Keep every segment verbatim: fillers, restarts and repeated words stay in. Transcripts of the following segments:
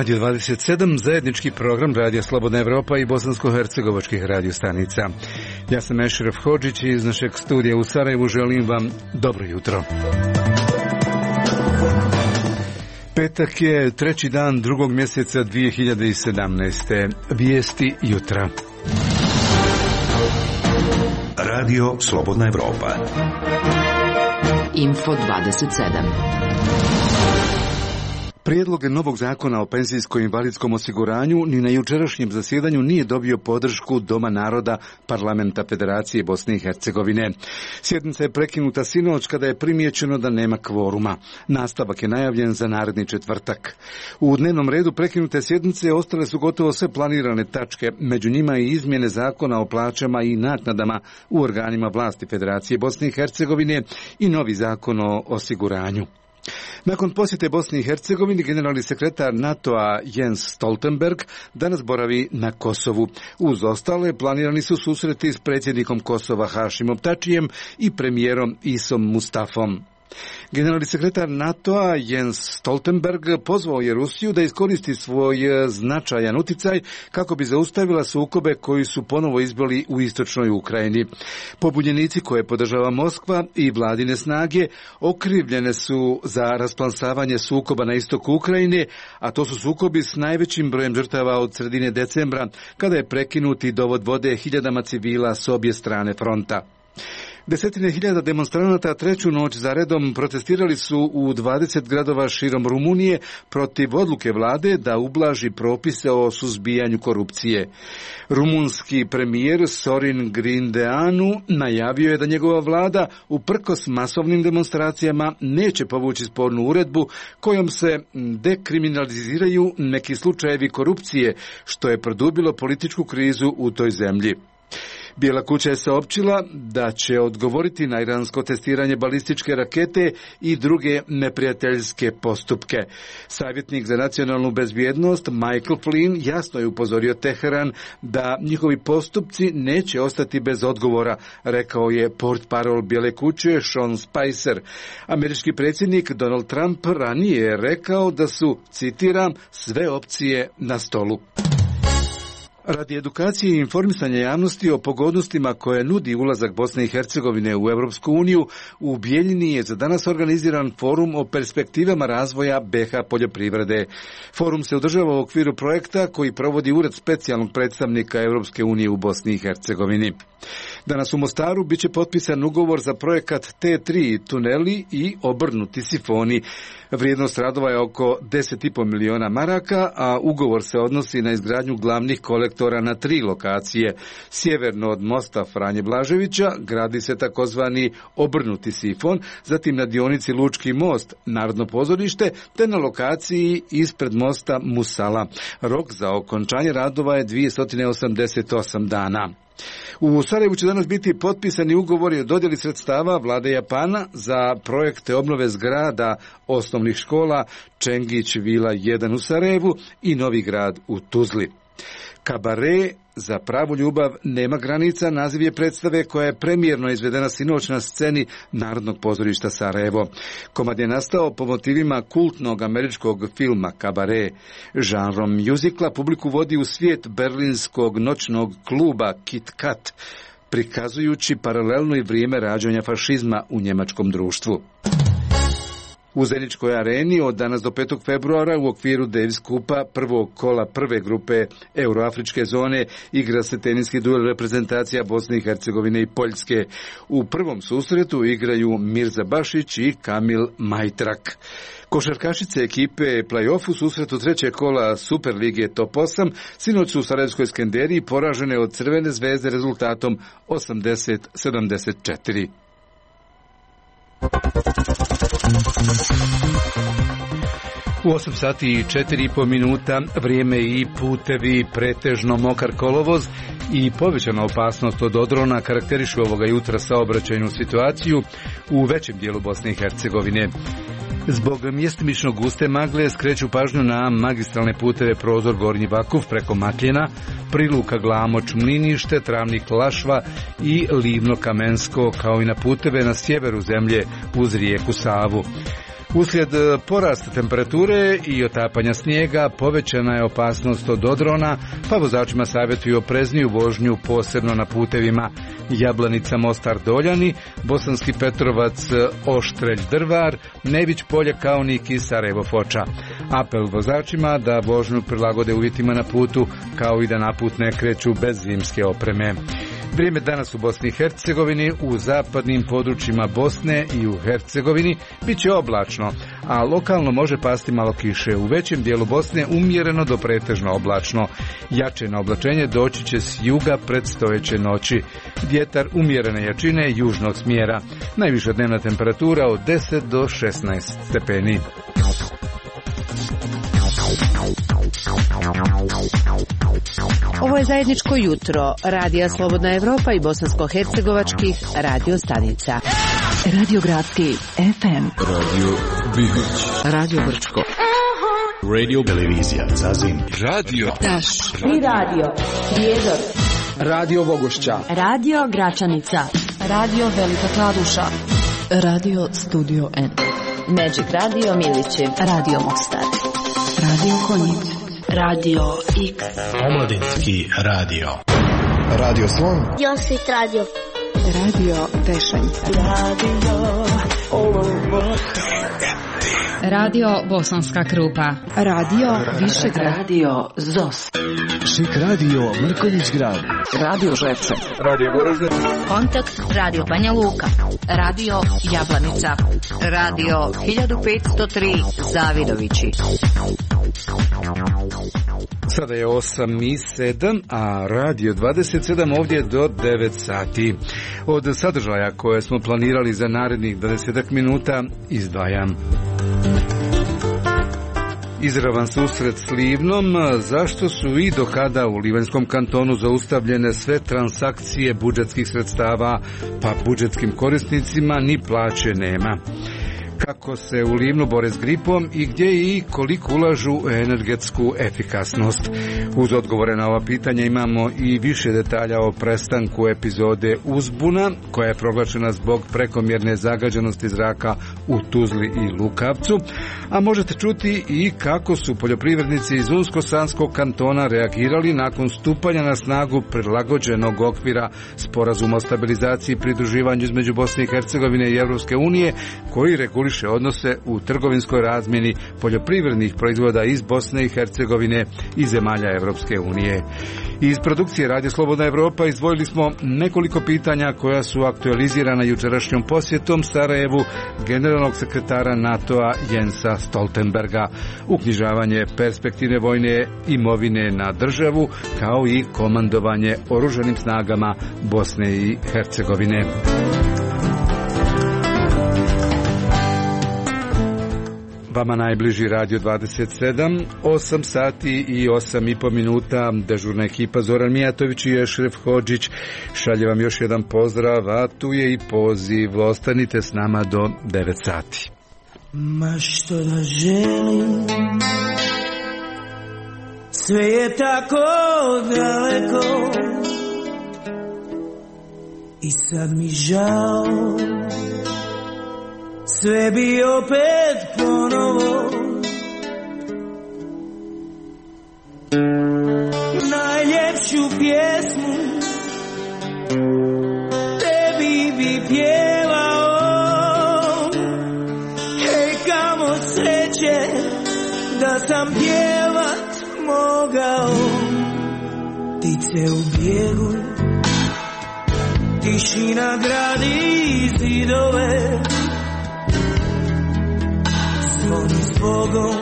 Radio dvadeset sedam, zajednički program Radio Slobodna Evropa i bosansko-hercegovačkih radiostanica. Ja sam Ešref Hodžić i iz našeg studija u Sarajevu želim vam dobro jutro. Petak je treći dan drugog mjeseca dvije hiljade sedamnaeste. Vijesti jutra. Radio Slobodna Evropa. Info dvadeset sedam. Prijedlog novog zakona o penzijsko-invalidskom osiguranju ni na jučerašnjem zasjedanju nije dobio podršku Doma naroda Parlamenta Federacije Bosne i Hercegovine. Sjednica je prekinuta sinoć kada je primijećeno da nema kvoruma. Nastavak je najavljen za naredni četvrtak. U dnevnom redu prekinute sjednice ostale su gotovo sve planirane tačke, među njima i izmjene zakona o plaćama i naknadama u organima vlasti Federacije Bosne i Hercegovine i novi zakon o osiguranju. Nakon posjete Bosni i Hercegovini, generalni sekretar NATO-a Jens Stoltenberg danas boravi na Kosovu. Uz ostale planirani su susreti s predsjednikom Kosova Hašimom Tačijem i premijerom Isom Mustafom. Generalni sekretar NATO-a Jens Stoltenberg pozvao je Rusiju da iskoristi svoj značajan utjecaj kako bi zaustavila sukobe koji su ponovo izbili u istočnoj Ukrajini. Pobunjenici koje podržava Moskva i vladine snage okrivljene su za rasplansavanje sukoba na istoku Ukrajine, a to su sukobi s najvećim brojem žrtava od sredine decembra, kada je prekinuti dovod vode hiljadama civila s obje strane fronta. Desetine hiljada demonstranata treću noć za redom protestirali su u dvadeset gradova širom Rumunije protiv odluke vlade da ublaži propise o suzbijanju korupcije. Rumunski premijer Sorin Grindeanu najavio je da njegova vlada uprkos masovnim demonstracijama neće povući spornu uredbu kojom se dekriminaliziraju neki slučajevi korupcije, što je produbilo političku krizu u toj zemlji. Bijela kuća je saopćila da će odgovoriti na iransko testiranje balističke rakete i druge neprijateljske postupke. Savjetnik za nacionalnu bezbjednost Michael Flynn jasno je upozorio Teheran da njihovi postupci neće ostati bez odgovora, rekao je portparol Bijele kuće Sean Spicer. Američki predsjednik Donald Trump ranije je rekao da su, citiram, sve opcije na stolu. Radi edukacije i informisanja javnosti o pogodnostima koje nudi ulazak Bosne i Hercegovine u Europsku uniju, u Bijeljini je za danas organiziran forum o perspektivama razvoja be ha poljoprivrede. Forum se održava u okviru projekta koji provodi Ured specijalnog predstavnika Europske unije u Bosni i Hercegovini. Danas u Mostaru biće potpisan ugovor za projekat te tri tuneli i obrnuti sifoni. Vrijednost radova je oko deset i po miliona maraka, a ugovor se odnosi na izgradnju glavnih kolektora na tri lokacije. Sjeverno od mosta Franje Blaževića gradi se takozvani obrnuti sifon, zatim na dionici Lučki most, Narodno pozorište, te na lokaciji ispred mosta Musala. Rok za okončanje radova je dvjesto osamdeset osam dana. U Sarajevu će danas biti potpisani ugovori o dodjeli sredstava vlade Japana za projekte obnove zgrada osnovnih škola Čengić Vila jedan u Sarajevu i Novi grad u Tuzli. Kabare za pravu ljubav nema granica naziv je predstave koja je premijerno izvedena sinoć na sceni Narodnog pozorišta Sarajevo. Komad je nastao po motivima kultnog američkog filma Kabare. Žanrom mjuzikla publiku vodi u svijet berlinskog noćnog kluba Kit Kat, prikazujući paralelno i vrijeme rađanja fašizma u njemačkom društvu. U Zeničkoj areni od danas do petog februara u okviru Davis Kupa prvog kola prve grupe Euroafričke zone igra se teniski duel reprezentacija Bosne i Hercegovine i Poljske. U prvom susretu igraju Mirza Bašić i Kamil Majtrak. Košarkašice ekipe play-off u susretu trećeg kola Super lige Top osam sinoć su u Sarajevskoj Skenderiji poražene od Crvene zvezde rezultatom osamdeset sedamdeset četiri. U osam sati i četiri i po minuta vrijeme i putevi, pretežno mokar kolovoz i povećana opasnost od odrona karakterišu ovoga jutra saobraćajnu situaciju u većem dijelu Bosne i Hercegovine. Zbog mjestimično guste magle skreću pažnju na magistralne puteve Prozor Gornji Vakuf preko Makljena, Priluka Glamoč Mlinište, Travnik Lašva i Livno Kamensko, kao i na puteve na sjeveru zemlje uz rijeku Savu. Uslijed porasta temperature i otapanja snijega povećana je opasnost od odrona, pa vozačima savjetuju oprezniju vožnju posebno na putevima Jablanica Mostar Doljani, Bosanski Petrovac Oštrelj Drvar, Nević Polje Kaonik i Sarajevo Foča. Apel vozačima da vožnju prilagode uvjetima na putu, kao i da na put ne kreću bez zimske opreme. Vrijeme danas u Bosni i Hercegovini, u zapadnim područjima Bosne i u Hercegovini bit će oblačno, a lokalno može pasti malo kiše. U većem dijelu Bosne umjereno do pretežno oblačno. Jače na oblačenje doći će s juga predstojeće noći. Vjetar umjerene jačine južnog smjera. Najviša dnevna temperatura od deset do šesnaest stepeni. Ovo je zajedničko jutro Radija Slobodna Evropa i bosansko-hercegovačkih radio stanica. Radio Gradski F M, Radio Bihoć, Radio Brčko, Radio Televizija Zazin, Radio Taš i Radio Prijedor, Radio Vogošća, Radio Gračanica, Radio Velika Kladuša, Radio Studio N, Magic Radio Milići, Radio Mostar, Radio Konjic, Radio X, Omladinski radio, Radio Slon, Josit Radio, Radio Tešanj, Radio Olovo, Radio Bosanska Krupa, Radio Višegrad, Radio Zos, Šik Radio Mrkonjić Grad, Radio Žepče, Radio Goražde, Kontakt Radio Banja Luka, Radio Jablanica, Radio hiljadu petsto tri Zavidovići. Sada je osam i sedam, a Radio dvadeset sedam ovdje do devet sati. Od sadržaja koje smo planirali za narednih dvadeset minuta izdvajam. Izravan susret s Livnom, zašto su i do kada u Livanjskom kantonu zaustavljene sve transakcije budžetskih sredstava, pa budžetskim korisnicima ni plaće nema. Kako se u Livnu bore s gripom i gdje i koliko ulažu u energetsku efikasnost. Uz odgovore na ova pitanja imamo i više detalja o prestanku epizode uzbuna, koja je proglašena zbog prekomjerne zagađenosti zraka u Tuzli i Lukavcu, a možete čuti i kako su poljoprivrednici iz Unsko-Sanskog kantona reagirali nakon stupanja na snagu prilagođenog okvira Sporazuma o stabilizaciji i pridruživanju između Bosne i Hercegovine i Europske unije, koji reguliše odnose u trgovinskoj razmjeni poljoprivrednih proizvoda iz Bosne i Hercegovine i zemalja Europske unije. Iz produkcije Radio Slobodna Evropa izdvojili smo nekoliko pitanja koja su aktualizirana jučerašnjom posjetom Sarajevu generalnog sekretara NATO-a Jensa Stoltenberga, uknjižavanje perspektivne vojne imovine na državu, kao i komandovanje oružanim snagama Bosne i Hercegovine. Vama najbliži Radio dvadeset sedam, osam sati i osam i po minuta, dežurna ekipa Zoran Mijatović i Ešref Hodžić šalje vam još jedan pozdrav, a tu je i poziv, ostanite s nama do devet sati. Ma što da želim, sve je tako daleko i sad mi žao, sve bi opet ponovo. Najljepšu pjesmu tebi bi pjevao. Hej, kamo sreće da sam pjevat mogao. Ptice u bijegu, tišina gradi zidove, zvoni s Bogom,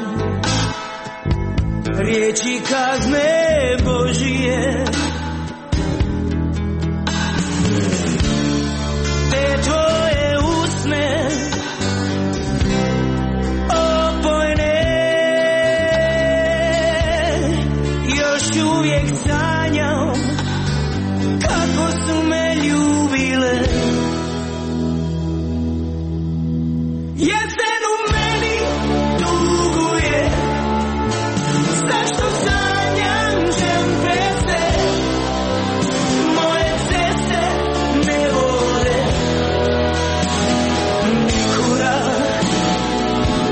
riječi kazne Božije. Te tvoje usne opojne, još uvijek sanjam kako su me ljubile. Jesen u meni tuguje, zašto sanjam džempese, moje ceste ne vode nikuda.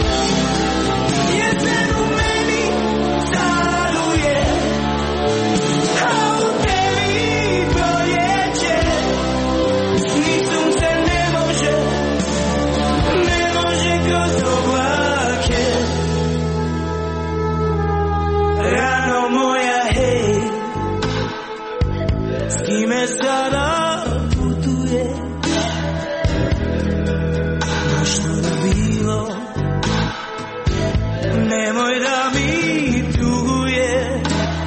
s kime sada putuje. No što je bilo, nemoj da mi tuguje.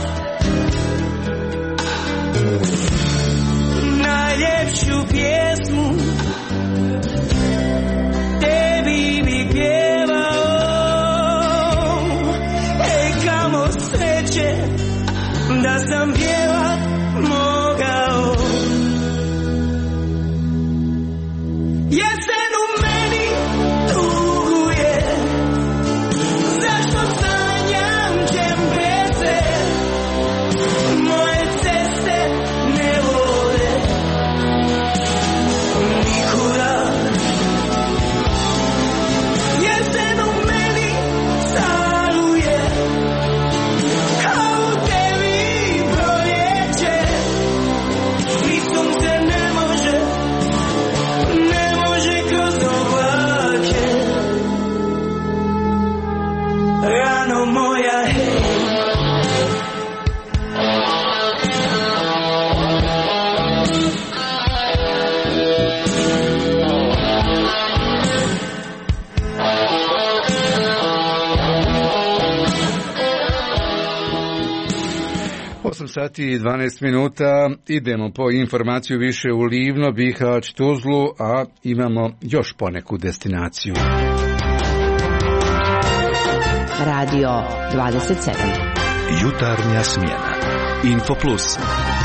Najljepšu pjesmu tebi bi pjevao. Ej, kamo sreće da sam pjevat mogao. Jesen u meni tuguje, zašto sanjam džempeze, moje ceste ne vode nikuda. Jesen u meni saluje, a u tebi proljeće. Ni sunce ne može, ne može kroz oblake. Rano moja, hej. osam sati i dvanaest minuta, idemo po informaciju više u Livno, Bihać, Tuzlu, a imamo još poneku destinaciju. Radio dvadeset sedam. Jutarnja smjena. Info Plus.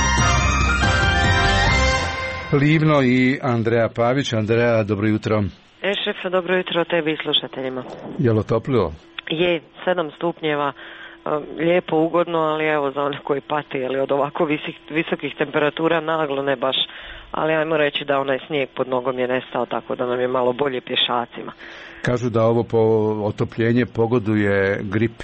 Livno i Andreja Pavić. Andreja, dobro jutro. E, šefe, dobro jutro tebi i slušateljima. Jel' otoplilo? Je, sedam stupnjeva, lijepo, ugodno, ali evo za one koji pati ili od ovako visik, visokih temperatura naglo ne baš, ali ajmo reći da onaj snijeg pod nogom je nestao, tako da nam je malo bolje pješacima. Kažu da ovo po otopljenje pogoduje gripi.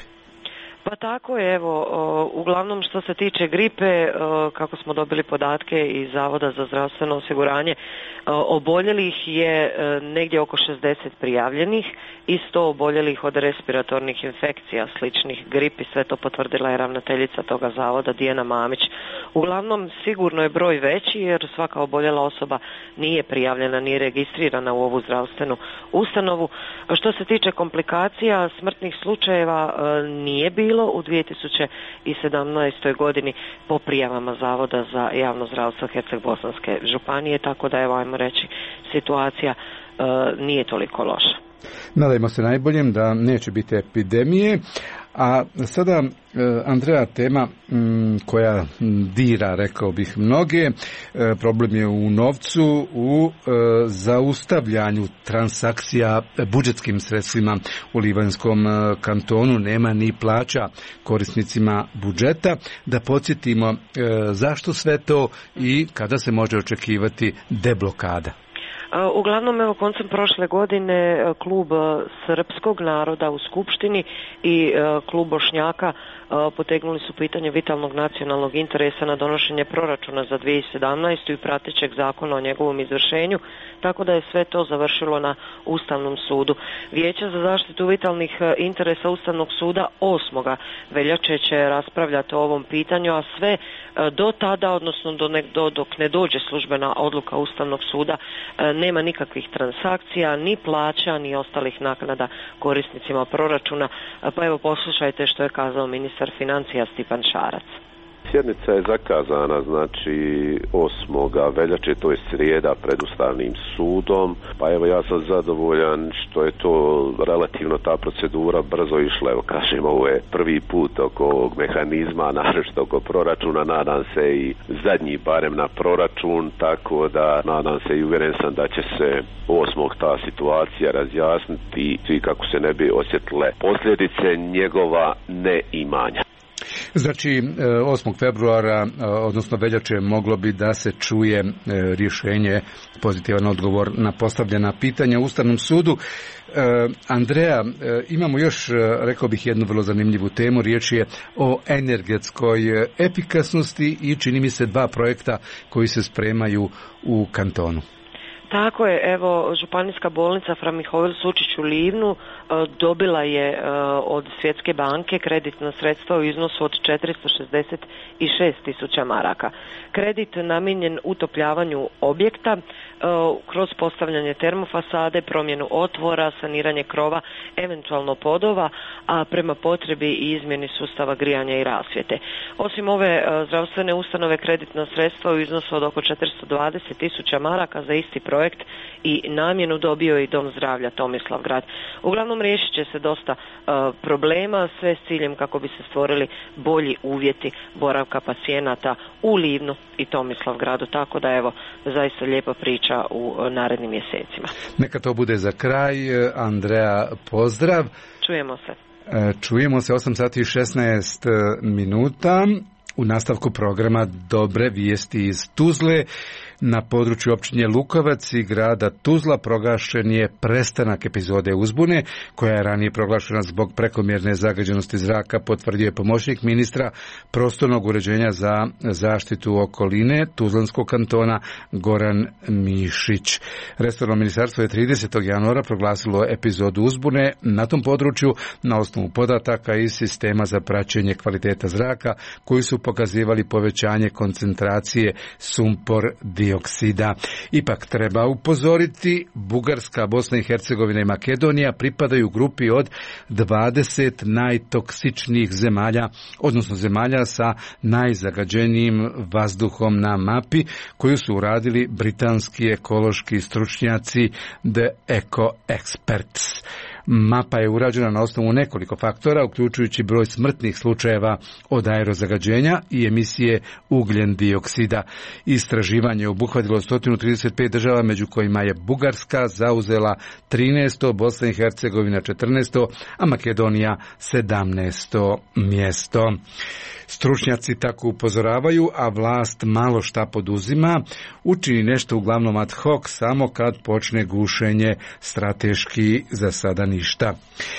Pa tako je, evo, uglavnom što se tiče gripe, kako smo dobili podatke iz Zavoda za zdravstveno osiguranje, oboljelih je negdje oko šezdeset prijavljenih i sto oboljelih od respiratornih infekcija sličnih gripi, sve to potvrdila je ravnateljica toga zavoda Dijana Mamić. Uglavnom sigurno je broj veći jer svaka oboljela osoba nije prijavljena, nije registrirana u ovu zdravstvenu ustanovu. Što se tiče komplikacija, smrtnih slučajeva nije bilo u dvije tisuće sedamnaestoj godini po prijavama Zavoda za javno zdravstvo Herceg-Bosanske županije, tako da evo ajmo reći situacija e, nije toliko loša. Nadajmo se najboljem da neće biti epidemije. A sada, Andreja, tema koja dira, rekao bih, mnoge, problem je u novcu, u zaustavljanju transakcija budžetskim sredstvima u Livanjskom kantonu. Nema ni plaća korisnicima budžeta. Da podsjetimo zašto sve to i kada se može očekivati deblokada. Uglavnom, evo, koncem prošle godine klub srpskog naroda u Skupštini i klub Bošnjaka potegnuli su pitanje vitalnog nacionalnog interesa na donošenje proračuna za dvije tisuće sedamnaestu. i pratećeg zakona o njegovom izvršenju, tako da je sve to završilo na Ustavnom sudu. Vijeće za zaštitu vitalnih interesa Ustavnog suda osmog veljače će raspravljati o ovom pitanju, a sve do tada, odnosno do ne, do, dok ne dođe službena odluka Ustavnog suda, nema nikakvih transakcija, ni plaća, ni ostalih naknada korisnicima proračuna. Pa evo poslušajte što je kazao ministar financija Stipan Šarac. Sjednica je zakazana, znači osmoga veljače, to je srijeda, pred Ustavnim sudom, pa evo ja sam zadovoljan što je to relativno ta procedura brzo išla, evo kažem, ovo je prvi put oko ovog mehanizma, naročito oko proračuna, nadam se i zadnji barem na proračun, tako da nadam se i uvjeren sam da će se osmog ta situacija razjasniti i kako se ne bi osjetile posljedice njegova neimanja. Znači, osmog februara, odnosno veljače, moglo bi da se čuje rješenje, pozitivan odgovor na postavljena pitanja u Ustavnom sudu. Andreja, imamo još, rekao bih, jednu vrlo zanimljivu temu. Riječ je o energetskoj efikasnosti i čini mi se dva projekta koji se spremaju u kantonu. Tako je, evo, županijska bolnica Fra Mihovil Sučić u Livnu dobila je od Svjetske banke kreditna sredstva u iznosu od četiristo šezdeset šest tisuća maraka. Kredit namijenjen utopljavanju objekta kroz postavljanje termofasade, promjenu otvora, saniranje krova, eventualno podova, a prema potrebi i izmjeni sustava grijanja i rasvjete. Osim ove zdravstvene ustanove, kreditna sredstva u iznosu od oko četiristo dvadeset tisuća maraka za isti projekt i namjenu dobio i Dom zdravlja Tomislavgrad. Uglavnom riješit će se dosta uh, problema, sve s ciljem kako bi se stvorili bolji uvjeti boravka pacijenata u Livnu i Tomislavgradu, tako da evo, zaista lijepa priča u uh, narednim mjesecima. Neka to bude za kraj. Andreja, pozdrav. Čujemo se. Čujemo se osam sati i šesnaest minuta. U nastavku programa dobre vijesti iz Tuzle. Na području općine Lukovac i grada Tuzla proglašen je prestanak epizode uzbune, koja je ranije proglašena zbog prekomjerne zagađenosti zraka, potvrdio je pomoćnik ministra prostornog uređenja za zaštitu okoline Tuzlanskog kantona Goran Mišić. Resorno ministarstvo je tridesetog januara proglasilo epizodu uzbune na tom području na osnovu podataka iz sistema za praćenje kvaliteta zraka koji su pokazivali povećanje koncentracije sumpor dioksida. Ipak treba upozoriti, Bugarska, Bosna i Hercegovina i Makedonija pripadaju grupi od dvadeset najtoksičnijih zemalja, odnosno zemalja sa najzagađenijim vazduhom na mapi, koju su uradili britanski ekološki stručnjaci The Eco Experts. Mapa je urađena na osnovu nekoliko faktora, uključujući broj smrtnih slučajeva od aerozagađenja i emisije ugljen dioksida. Istraživanje je obuhvatilo sto trideset pet država, među kojima je Bugarska zauzela trinaesto, Bosna i Hercegovina četrnaesto, a Makedonija sedamnaesto mjesto. Stručnjaci tako upozoravaju, a vlast malo šta poduzima, učini nešto uglavnom ad hoc samo kad počne gušenje, strateški za sada ništa.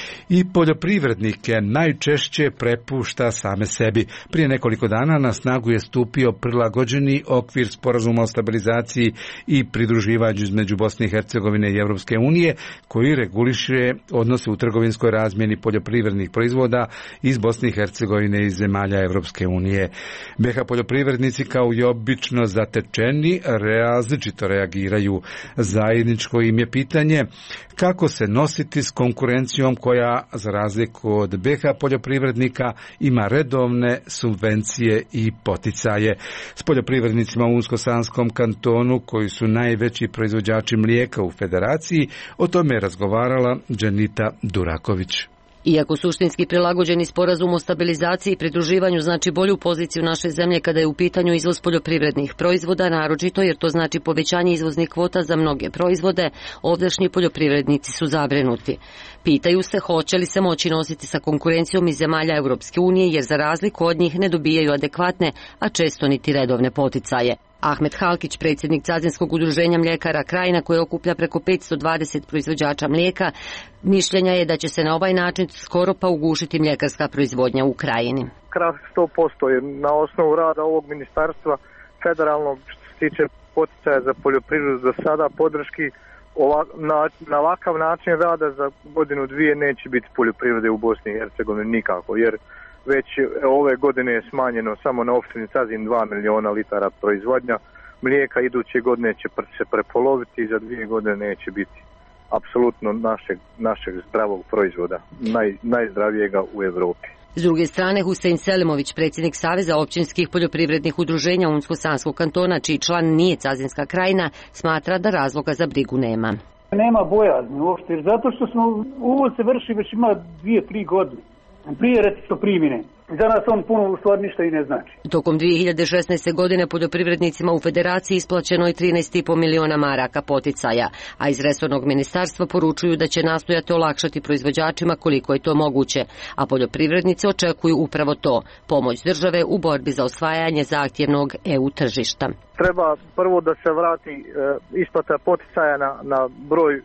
I poljoprivrednike najčešće prepušta same sebi. Prije nekoliko dana na snagu je stupio prilagođeni okvir sporazuma o stabilizaciji i pridruživanju između Bosne i Hercegovine i Europske unije, koji reguliše odnose u trgovinskoj razmjeni poljoprivrednih proizvoda iz Bosne i Hercegovine i zemalja Europske unije. B iH poljoprivrednici kao i obično zatečeni različito reagiraju. Zajedničko im je pitanje kako se nositi s konkurencijom koja, za razliku od B iH poljoprivrednika, ima redovne subvencije i poticaje. S poljoprivrednicima u Unsko-Sanskom kantonu, koji su najveći proizvođači mlijeka u federaciji, o tome je razgovarala Dženita Duraković. Iako suštinski prilagođeni sporazum o stabilizaciji i pridruživanju znači bolju poziciju naše zemlje kada je u pitanju izvoz poljoprivrednih proizvoda, naročito jer to znači povećanje izvoznih kvota za mnoge proizvode, ovdašnji poljoprivrednici su zabrinuti. Pitaju se hoće li se moći nositi sa konkurencijom iz zemalja Europske unije, jer za razliku od njih ne dobijaju adekvatne, a često niti redovne poticaje. Ahmet Halkić, predsjednik Cazinskog udruženja mljekara Krajina, koje okuplja preko petsto dvadeset proizvođača mlijeka, mišljenja je da će se na ovaj način skoro pa ugušiti mljekarska proizvodnja u Krajini. Krah sto posto je na osnovu rada ovog ministarstva federalnog, što se tiče poticaja za poljoprivredu, za sada podrški ova, na, na ovakav način rada za godinu dvije neće biti poljoprivrede u Bosni i Hercegovini nikako, jer već ove godine je smanjeno samo na opštini Cazin dva miliona litara proizvodnja mlijeka, iduće godine će se prepoloviti i za dvije godine neće biti apsolutno našeg, našeg zdravog proizvoda, naj, najzdravijega u Europi. S druge strane, Husein Selimović, predsjednik Saveza općinskih poljoprivrednih udruženja Unsko-Sanskog kantona, čiji član nije Cazinska Krajina, smatra da razloga za brigu nema. Nema bojazni uopšte, zato što smo uvoz se vrši već ima dvije, tri godine. Prije recimo primjene. Za nas on puno u stvari ništa i ne znači. Tokom dvije hiljade šesnaeste. godine poljoprivrednicima u Federaciji isplaćeno je trinaest i po miliona maraka poticaja, a iz resornog ministarstva poručuju da će nastojati olakšati proizvođačima koliko je to moguće, a poljoprivrednici očekuju upravo to, pomoć države u borbi za osvajanje zahtjevnog E U tržišta. Treba prvo da se vrati e, isplata poticaja na, na broj,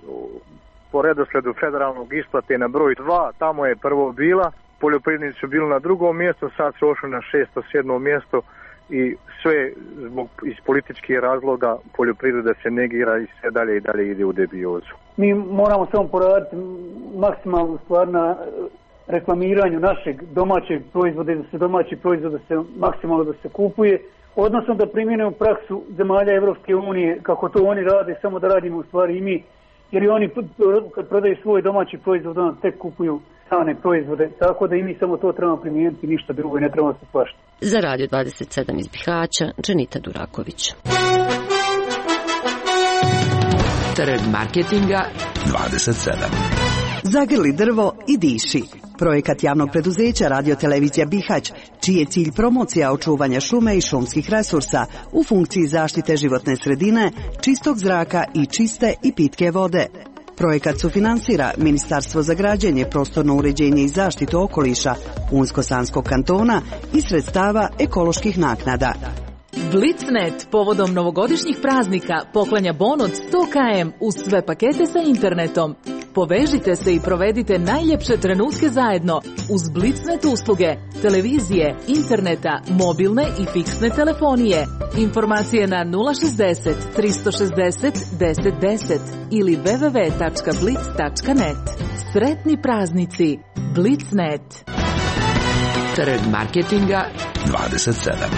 po redosledu federalnog isplate na broj dva, tamo je prvo bila. Poljoprivrednici su bili na drugom mjestu, sad su ošli na šesto, sedmo mjesto i sve zbog, iz političkih razloga poljoprivreda se negira i sve dalje i dalje ide u debiozu. Mi moramo samo poraditi maksimalnu stvar na reklamiranju našeg domaćeg proizvoda, da se domaći proizvod da se maksimalno da se kupuje, odnosno da primjenimo praksu zemalja Evropske unije kako to oni rade, samo da radimo u stvari i mi, jer i oni kad prodaju svoj domaći proizvod onda tek kupuju strane proizvode, tako da i mi samo to trebamo primijeniti, ništa drugo i ne trebamo se plašiti. Za Radio dvadeset sedam iz Bihaća, Dženita Duraković. Trg marketinga dvadeset sedam. Zagrli drvo i diši. Projekat javnog preduzeća Radio-televizija Bihać, čiji je cilj promocija očuvanja šume i šumskih resursa u funkciji zaštite životne sredine, čistog zraka i čiste i pitke vode. Projekat sufinansira Ministarstvo za građenje, prostorno uređenje i zaštitu okoliša Unsko-Sanskog kantona i sredstava ekoloških naknada. Blitznet povodom novogodišnjih praznika poklanja bon od sto kilometara uz sve pakete sa internetom. Povežite se i provedite najljepše trenutke zajedno uz Blitznet usluge, televizije, interneta, mobilne i fiksne telefonije. Informacije na nula šezdeset tristo šezdeset deset deset ili w w w tačka blitz tačka net. Sretni praznici. Blitznet. Trg marketinga dvadeset sedam.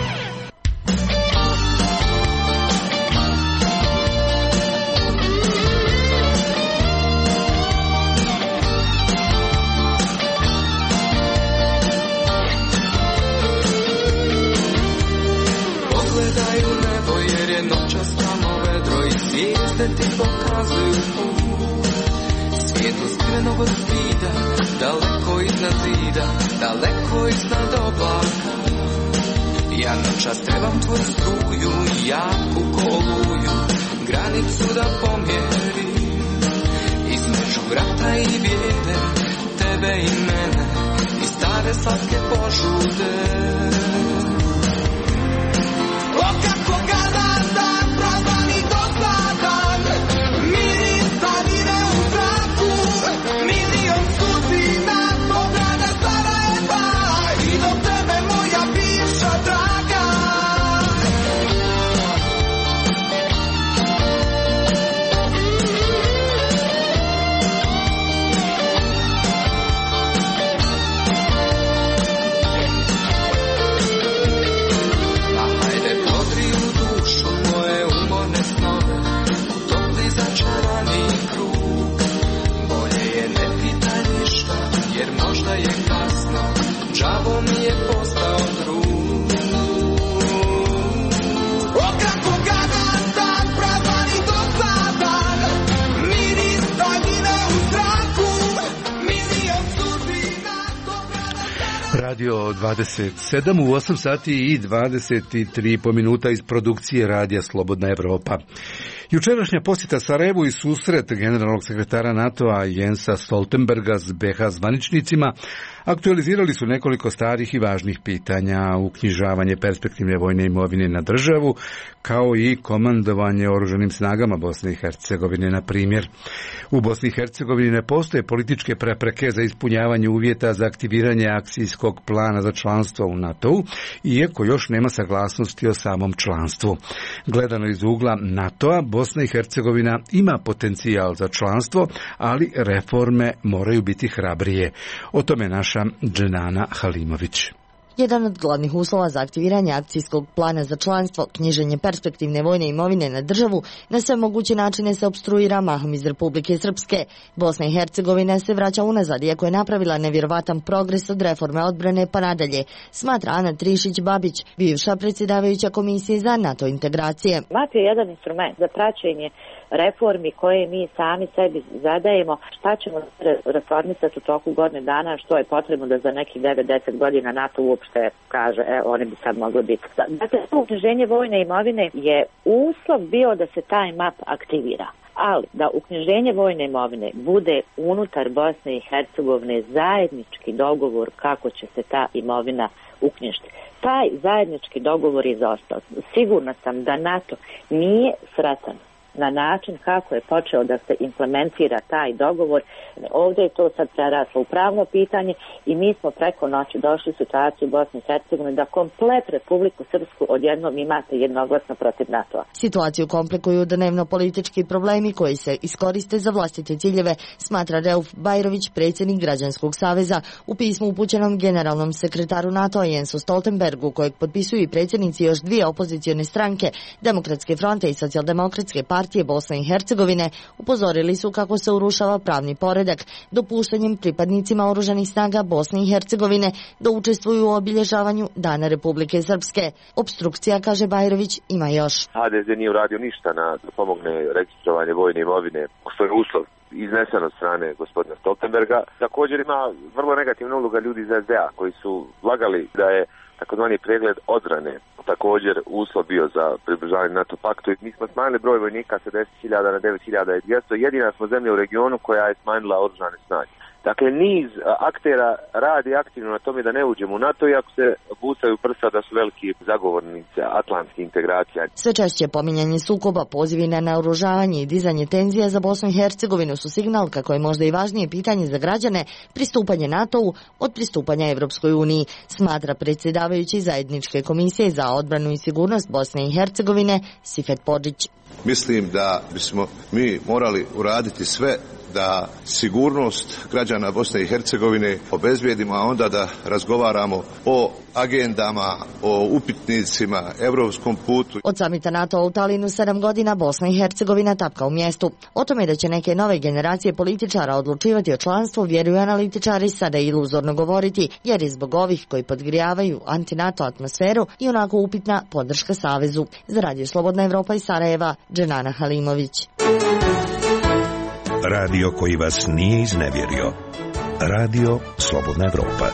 Zvijezde ti pokazuju put, svijetlo skrenuo od vida, daleko iznad zida, daleko iznad oblaka. Ja noćas trebam tvoju struju, jaku koluju, granicu da pomjerim, između vrata i bijede, tebe i mene, i stare slatke požude. O kako gadan dan prazan i dosadan, miris planine u zraku, milion sudbina tog grada Sarajeva, i do tebe moja bivša draga. Đavo mi je postao drug. O kako gadan dan, prazan i dosadan, miris planine u zraku, milion sudbina. Radio dvadeset sedam u osam sati i dvadeset tri po minuta iz produkcije Radija Slobodna Evropa. Jučerašnja posjeta Sarajevu i susret generalnog sekretara NATO-a Jensa Stoltenberga s be ha zvaničnicima aktualizirali su nekoliko starih i važnih pitanja, uknjižavanje perspektivne vojne imovine na državu, kao i komandovanje oružanim snagama Bosne i Hercegovine, na primjer. U Bosni i Hercegovini ne postoje političke prepreke za ispunjavanje uvjeta za aktiviranje akcijskog plana za članstvo u NATO-u, iako još nema saglasnosti o samom članstvu. Gledano iz ugla NATO-a, Bosna i Hercegovina ima potencijal za članstvo, ali reforme moraju biti hrabrije. O tome naša Dženana Halimović. Jedan od glavnih uslova za aktiviranje akcijskog plana za članstvo, knjiženje perspektivne vojne imovine na državu, na sve moguće načine se opstruira mahom iz Republike Srpske. Bosna i Hercegovina se vraća unazad, iako je napravila nevjerovatan progres od reforme odbrane pa nadalje, smatra Ana Trišić-Babić, bivša predsjedavajuća Komisije za NATO integracije. MAP je jedan instrument za praćenje reformi koje mi sami sebi zadajemo, šta ćemo reformisati u toku godine dana, što je potrebno da za nekih devet do deset godina NATO uopšte kaže, e, oni bi sad mogli biti. Dakle, uknjiženje vojne imovine je uslov bio da se taj MAP aktivira. Ali da uknjiženje vojne imovine bude unutar Bosne i Hercegovine zajednički dogovor kako će se ta imovina uknjižiti. Taj zajednički dogovor je izostao. Sigurna sam da NATO nije sretan na način kako je počeo da se implementira taj dogovor. Ovdje je to sad preraslo u pravno pitanje i mi smo preko noći došli u situaciju u Bosni i Hercegovini da komplet Republiku Srpsku odjednom imate jednoglasno protiv NATO-a. Situaciju komplikuju dnevno politički problemi koji se iskoriste za vlastite ciljeve, smatra Rauf Bajrović, predsjednik Građanskog saveza, u pismu upućenom generalnom sekretaru NATO-a Jensu Stoltenbergu, kojeg potpisuju i predsjednici još dvije opozicione stranke, Demokratske fronte i Socijaldemokratske partije Bosne i Hercegovine, upozorili su kako se urušava pravni poredak dopuštanjem pripadnicima oružanih snaga Bosne i Hercegovine da učestvuju u obilježavanju Dana Republike Srpske. Obstrukcija, kaže Bajrović, ima još. ha de ze nije uradio ništa na da pomogne registrovanje vojne imovine, što je uslov iznesen od strane gospodina Stoltenberga. Također ima vrlo negativna uloga ljudi iz es de a koji su lagali da je takozvani pregled odbrane također uslov bio za približavanje NATO paktu. Mi smo smanjili broj vojnika sa deset hiljada na devet hiljada dvjesto. Jedina smo zemlja u regionu koja je smanjila oružane snage. Dakle, niz aktera radi aktivno na tome da ne uđemo u NATO, iako se bucaju prsa da su veliki zagovornici atlantskih integracija. Sve češće pominjanje sukoba, pozivi na naoružavanje i dizanje tenzija za Bosnu i Hercegovinu su signal kako je možda i važnije pitanje za građane pristupanje NATO-u od pristupanja Evropskoj uniji, smatra predsjedavajući zajedničke komisije za odbranu i sigurnost Bosne i Hercegovine Sifet Podžić. Mislim da bismo mi morali uraditi sve da sigurnost građana Bosne i Hercegovine obezbijedimo, a onda da razgovaramo o agendama, o upitnicima, evropskom putu. Od samita NATO u Talinu sedam godina Bosna i Hercegovina tapka u mjestu. O tome da će neke nove generacije političara odlučivati o članstvu, vjeruju analitičari, sada je iluzorno govoriti, jer je zbog ovih koji podgrijavaju anti-NATO atmosferu i onako upitna podrška Savezu. Za Radio Slobodna Evropa iz Sarajeva, Dženana Halimović. Radio koji vas nije iznevjerio. Radio Slobodna Evropa.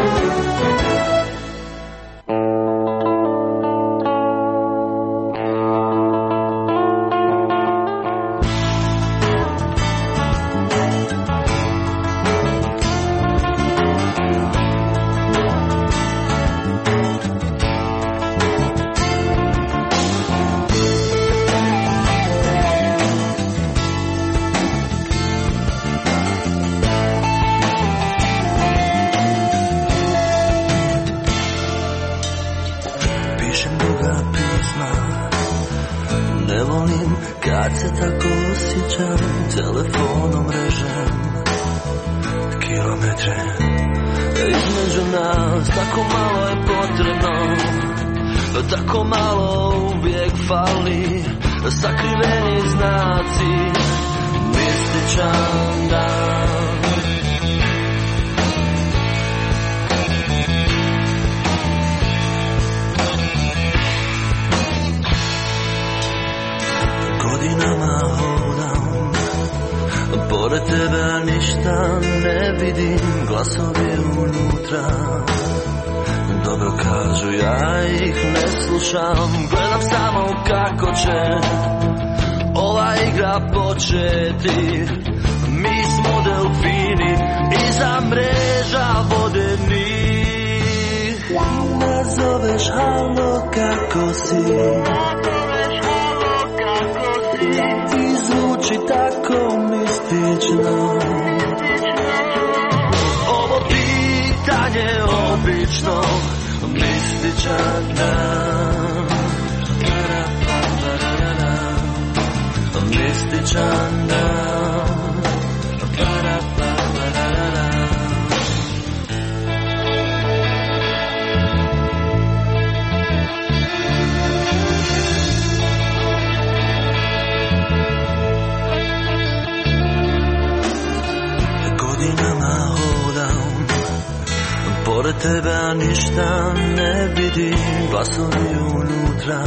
Tebe ništa ne vidim, glasovi unutra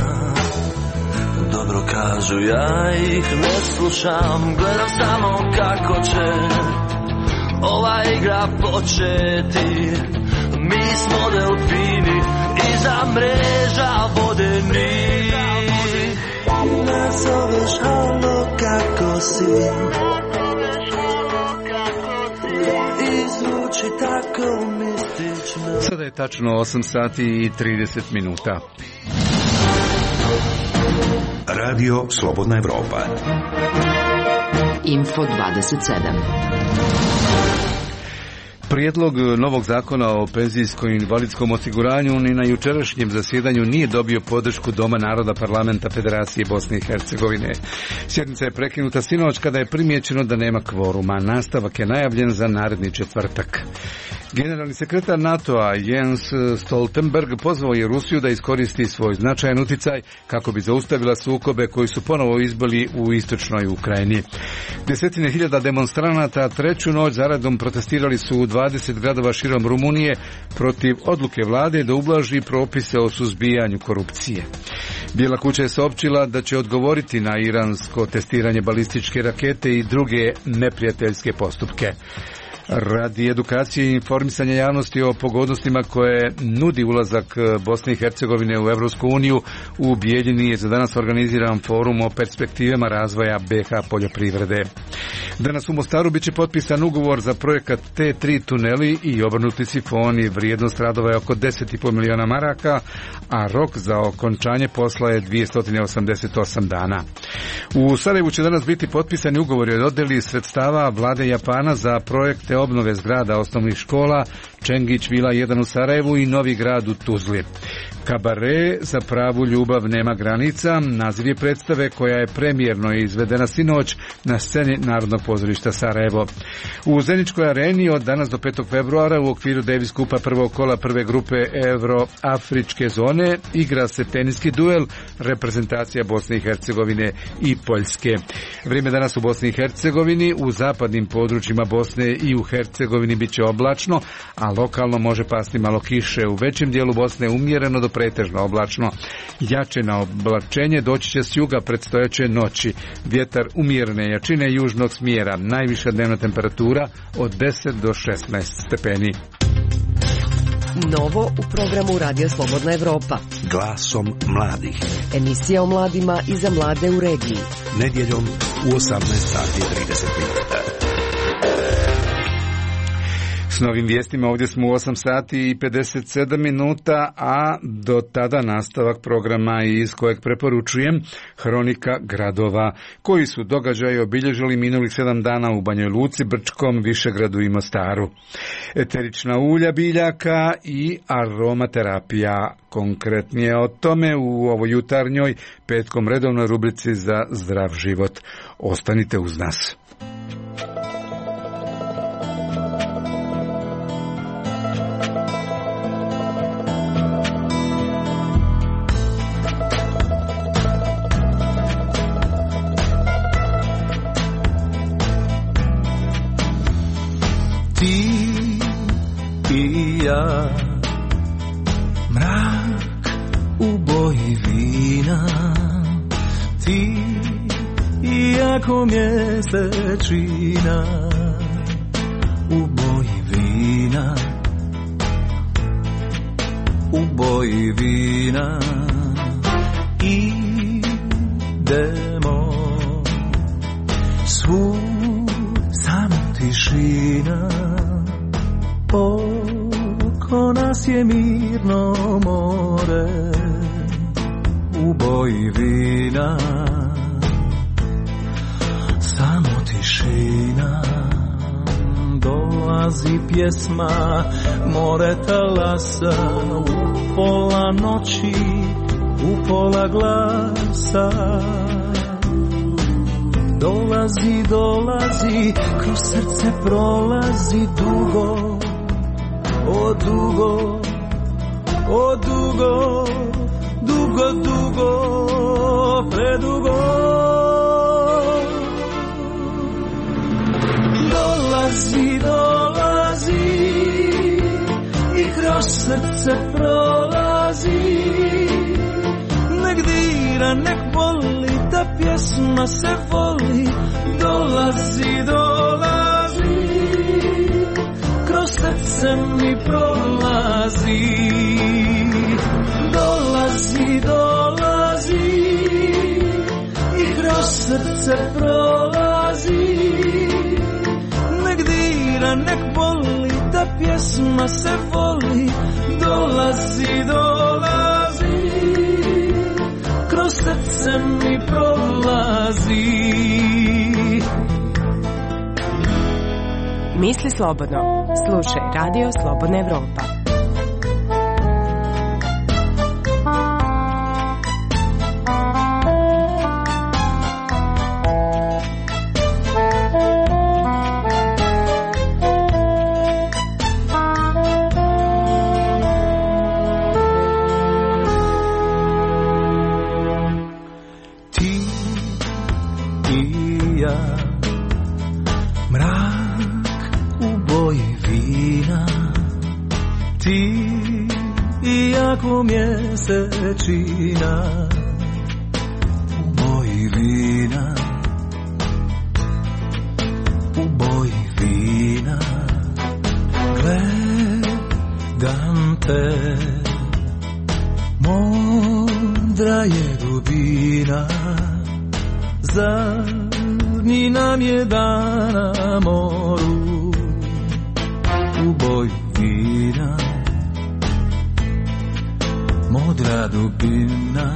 dobro kažu, ja ih ne slušam. Gledam samo kako će ova igra početi. Mi smo delfini iza mreža vodenih. Nazoveš halo kako si, izvuči tako mistično. Sada je tačno osam sati i trideset minuta. Radio Slobodna Evropa. Info dvadeset sedam. Prijedlog novog zakona o penzijskom i invalidskom osiguranju ni na jučerašnjem zasjedanju nije dobio podršku Doma naroda Parlamenta Federacije Bosne i Hercegovine. Sjednica je prekinuta sinoć kada je primijećeno da nema kvoruma. Nastavak je najavljen za naredni četvrtak. Generalni sekretar NATO-a Jens Stoltenberg pozvao je Rusiju da iskoristi svoj značajan utjecaj kako bi zaustavila sukobe koji su ponovo izbili u istočnoj Ukrajini. Desetine hiljada demonstranata treću noć zaradom protestirali su u dvadeset gradova širom Rumunije protiv odluke vlade da ublaži propise o suzbijanju korupcije. Bijela kuća je saopćila da će odgovoriti na iransko testiranje balističke rakete i druge neprijateljske postupke. Radi edukacije i informisanja javnosti o pogodnostima koje nudi ulazak Bosne i Hercegovine u Evropsku uniju, u Bijeljini je za danas organiziran forum o perspektivama razvoja be ha poljoprivrede. Danas u Mostaru biće potpisan ugovor za projekat te tri tuneli i obrnuti sifoni. Vrijednost radova je oko deset zarez pet miliona maraka, a rok za okončanje posla je dvjesto osamdeset osam dana. U Sarajevu će danas biti potpisani ugovori o dodjeli sredstava vlade Japana za projekte obnove zgrada osnovnih škola Čengić Vila jedan u Sarajevu i Novi grad u Tuzli. Kabare za pravu ljubav nema granica, naziv je predstave koja je premijerno izvedena sinoć na sceni Narodnog pozorišta Sarajevo. U Zeničkoj areni od danas do petog februara u okviru Davis Kupa prvog kola prve grupe Euroafričke zone igra se teniski duel reprezentacija Bosne i Hercegovine i Poljske. Vrijeme danas u Bosni i Hercegovini, u zapadnim područjima Bosne i u Hercegovini bit će oblačno, a lokalno može pasti malo kiše. U većem dijelu Bosne umjereno do pretežno oblačno. Jače na oblačenje doći će s juga predstojeće noći. Vjetar umjerene jačine južnog smjera. Najviša dnevna temperatura od deset do šesnaest stepeni. Novo u programu Radio Slobodna Evropa. Glasom mladih. Emisija o mladima i za mlade u regiji. Nedjeljom u osamnaest sati i trideset minuta. S novim vijestima ovdje smo u osam sati i pedeset sedam minuta, a do tada nastavak programa iz kojeg preporučujem Hronika gradova, koji su događaji obilježili minulih sedam dana u Banjoj Luci, Brčkom, Višegradu i Mostaru. Eterična ulja biljaka i aromaterapija. Konkretnije o tome u ovoj jutarnjoj petkom redovnoj rubrici za zdrav život. Ostanite uz nas. Ja, mrak u boji vina, ti iako mjesečina u boji vina, u boji vina idemo svu samo tišina. Oko nas je mirno more u boji vina, samo tišina. Dolazi pjesma, more talasa, u pola noći, u pola glasa. Dolazi, dolazi, kroz srce prolazi dugo, o dugo, o dugo, dugo, dugo, predugo. Dolazi, dolazi i kroz srce prolazi. Nek dira, nek boli, ta pjesma se voli. Dolazi, dolazi, kroz srce mi prolazi. Dolazi, dolazi i kroz srce prolazi. Nek dira, nek boli, ta pjesma se voli. Dolazi, dolazi, kroz srce mi prolazi. Misli slobodno, slušaj Radio Slobodna Evropa. Ti i ja, mrak u boji vina, ti i jako mjesečina u boji vina, u boji vina. Gledam te, modra je dubina, zadnji nam je dan na moru u boji vina. Modra dubina,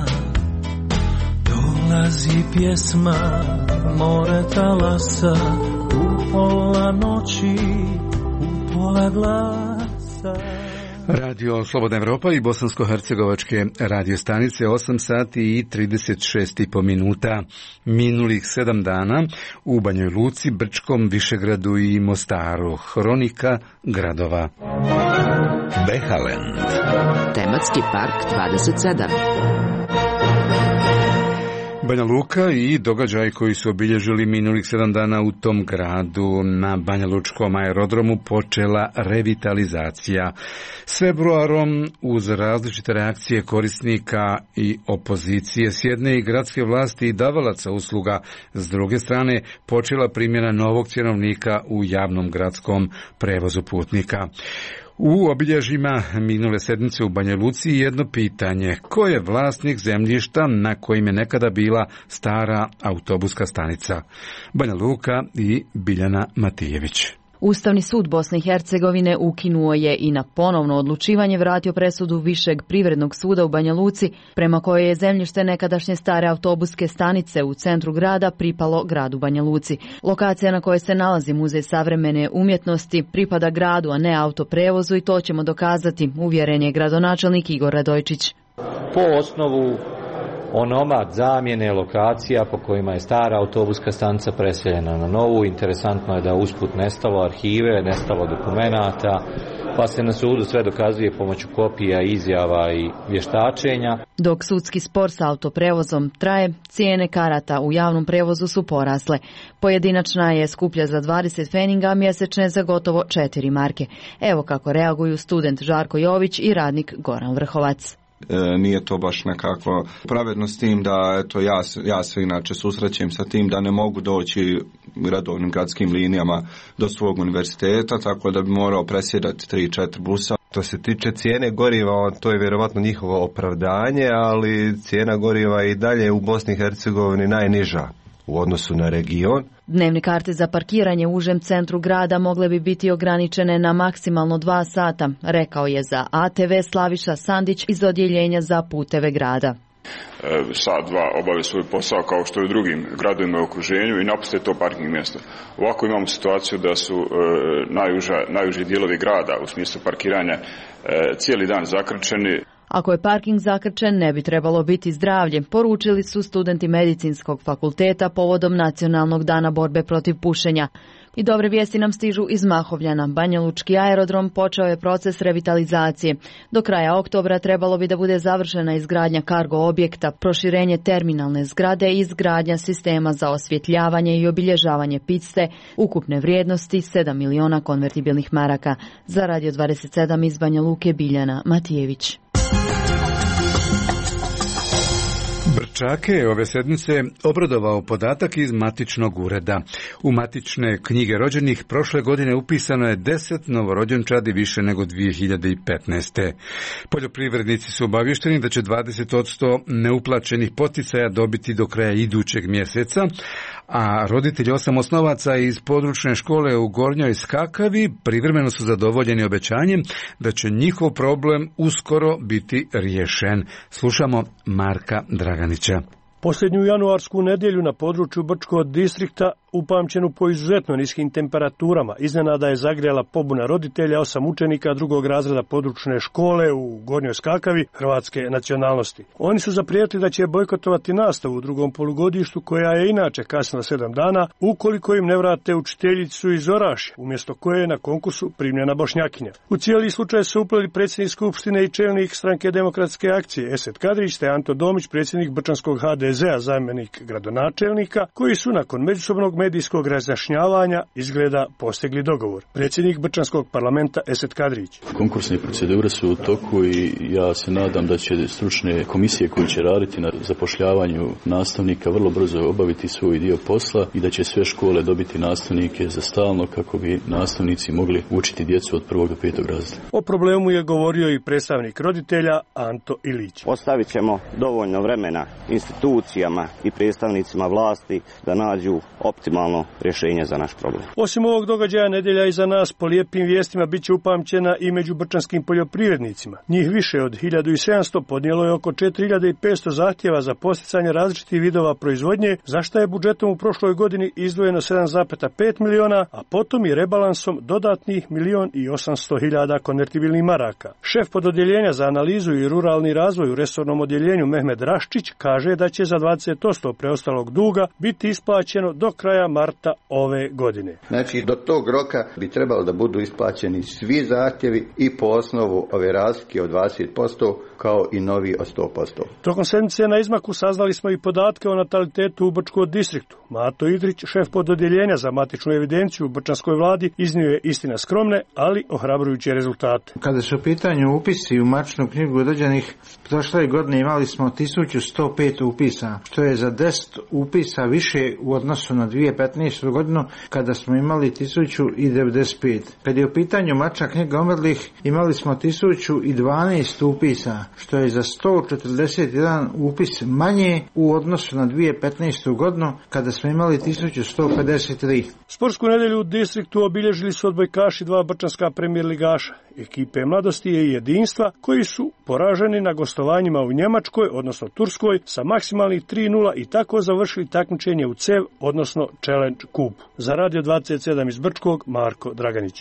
dolazi pjesma more talasa, u pola noći, u pola glasa. Radio Slobodna Evropa i bosansko-hercegovačke radio stanice, osam sati i trideset šest i po minuta. Minulih sedam dana u Banjoj Luci, Brčkom, Višegradu i Mostaru. Hronika gradova. Behalend. Tematski park dvadeset sedam. Banja Luka i događaj koji su obilježili minulih sedam dana u tom gradu. Na Banja Lučkom aerodromu počela revitalizacija. S februarom, uz različite reakcije korisnika i opozicije s jedne i gradske vlasti i davalaca usluga, s druge strane počela primjena novog cjenovnika u javnom gradskom prevozu putnika. U obilježjima minule sedmice u Banja Luci jedno pitanje: ko je vlasnik zemljišta na kojim je nekada bila stara autobuska stanica? Banja Luka i Biljana Matijević. Ustavni sud Bosne i Hercegovine ukinuo je i na ponovno odlučivanje vratio presudu Višeg privrednog suda u Banja Luci, prema kojoj je zemljište nekadašnje stare autobuske stanice u centru grada pripalo gradu Banja Luci. Lokacija na kojoj se nalazi Muzej savremene umjetnosti pripada gradu, a ne autoprevozu, i to ćemo dokazati, uvjeren je gradonačelnik Igor Radojčić. Po osnovu onomad zamjene lokacija po kojima je stara autobuska stanica preseljena na novu, interesantno je da usput nestalo arhive, nestalo dokumenata, pa se na sudu sve dokazuje pomoću kopija, izjava i vještačenja. Dok sudski spor sa autoprevozom traje, cijene karata u javnom prevozu su porasle. Pojedinačna je skuplja za dvadeset feninga, mjesečne za gotovo četiri marke. Evo kako reaguju student Žarko Jović i radnik Goran Vrhovac. E, nije to baš nekakva pravednost s tim da eto, ja, ja se inače susrećem sa tim da ne mogu doći redovnim gradskim linijama do svog univerziteta, tako da bi morao presjedati tri četiri busa. Što se tiče cijene goriva, to je vjerovatno njihovo opravdanje, ali cijena goriva je i dalje u Bosni i Hercegovini najniža u odnosu na region. Dnevne karte za parkiranje u užem centru grada mogle bi biti ograničene na maksimalno dva sata, rekao je za A T V Slaviša Sandić iz odjeljenja za puteve grada. Sat, dva obave svoj posao kao što je u drugim gradovima u okruženju i napuste to parking mjesto. Ovako imamo situaciju da su e, najuža, najuži dijelovi grada u smislu parkiranja e, cijeli dan zakrčeni. Ako je parking zakrčen, ne bi trebalo biti zdravlje, poručili su studenti medicinskog fakulteta povodom Nacionalnog dana borbe protiv pušenja. I dobre vijesti nam stižu iz Mahovljana. Banja Lučki aerodrom počeo je proces revitalizacije. Do kraja oktobra trebalo bi da bude završena izgradnja kargo objekta, proširenje terminalne zgrade i izgradnja sistema za osvjetljavanje i obilježavanje piste, ukupne vrijednosti sedam miliona konvertibilnih maraka. Za Radio dvadeset sedam iz Banja Luke, Biljana Matijević. Brčake je ove sedmice obradovao podatak iz matičnog ureda. U matične knjige rođenih prošle godine upisano je deset novorođenčadi više nego dvije hiljade petnaeste. Poljoprivrednici su obavješteni da će dvadeset posto neuplaćenih poticaja dobiti do kraja idućeg mjeseca, a roditelji osam osnovaca iz područne škole u Gornjoj Skakavi privremeno su zadovoljeni obećanjem da će njihov problem uskoro biti riješen. Slušamo Marka Draganića. Posljednju januarsku nedjelju na području Brčkog distrikta, upamćenu po izuzetno niskim temperaturama, iznenada je zagrijala pobuna roditelja osam učenika drugog razreda područne škole u Gornjoj Skakavi hrvatske nacionalnosti. Oni su zaprijetili da će bojkotovati nastavu u drugom polugodištu, koja je inače kasnila sedam dana, ukoliko im ne vrate učiteljicu iz Orašja, umjesto koje je na konkursu primljena Bošnjakinja. U cijeli slučaj su upleli predsjednik Skupštine i čelnik Stranke demokratske akcije Esed Kadrić te Anto Domić, predsjednik Brčanskog ha de zea, zamjenik gradonačelnika, koji su nakon međusobnog medijskog razjašnjavanja izgleda postigli dogovor. Predsjednik Brčanskog parlamenta Esed Kadrić. Konkursne procedure su u toku i ja se nadam da će stručne komisije koje će raditi na zapošljavanju nastavnika vrlo brzo obaviti svoj dio posla i da će sve škole dobiti nastavnike za stalno kako bi nastavnici mogli učiti djecu od prvog do petog razreda. O problemu je govorio i predstavnik roditelja Anto Ilić. Ostavit ćemo dovoljno vremena institucijama i predstavnicima vlasti da nađu optimalno rješenje za naš problem. Osim ovog događaja, nedjelja iza nas po lijepim vijestima bit će upamćena i među brčanskim poljoprivrednicima. Njih više od hiljadu sedamsto podnijelo je oko četiri hiljade petsto zahtjeva za posticanje različitih vidova proizvodnje, za što je budžetom u prošloj godini izdvojeno sedam zarez pet miliona, a potom i rebalansom dodatnih milion i osamsto hiljada konvertibilnih maraka. Šef pododjeljenja za analizu i ruralni razvoj u resornom odjeljenju Mehmed Raščić kaže da će za dvadeset posto preostalog duga biti isplaćeno do kraja marta ove godine. Znači, do tog roka bi trebalo da budu isplaćeni svi zahtjevi i po osnovu ove razlike od dvadeset posto kao i novi od sto posto. Tokom sedmice na izmaku saznali smo i podatke o natalitetu u Brčkom distriktu. Mato Idrić, šef pododjeljenja za matičnu evidenciju u brčanskoj vladi, iznio je istina skromne, ali ohrabrujuće rezultate. Kada su u pitanju upisi u matičnu knjigu rođenih, prošle godine imali smo tisuću sto pet upisa, što je za deset upisa više u odnosu na dvije tisuće petnaestu. godinu kada smo imali tisuću devedeset pet. Kad je u pitanju matična knjiga umrlih, imali smo tisuću dvanaest upisa, što je za sto četrdeset jedan upis manje u odnosu na dvije tisuće petnaestu. godinu kada smo imali tisuću sto pedeset tri. Sportsku nedjelju u distriktu obilježili su odbojkaši dva brčanska premijer ligaša, ekipe Mladosti i Jedinstva, koji su poraženi na gostovanjima u Njemačkoj, odnosno Turskoj, sa maksimalnih tri nula i tako završili takmičenje u C E V, odnosno Challenge Cup. Za Radio dvadeset sedam iz Brčkog, Marko Draganić.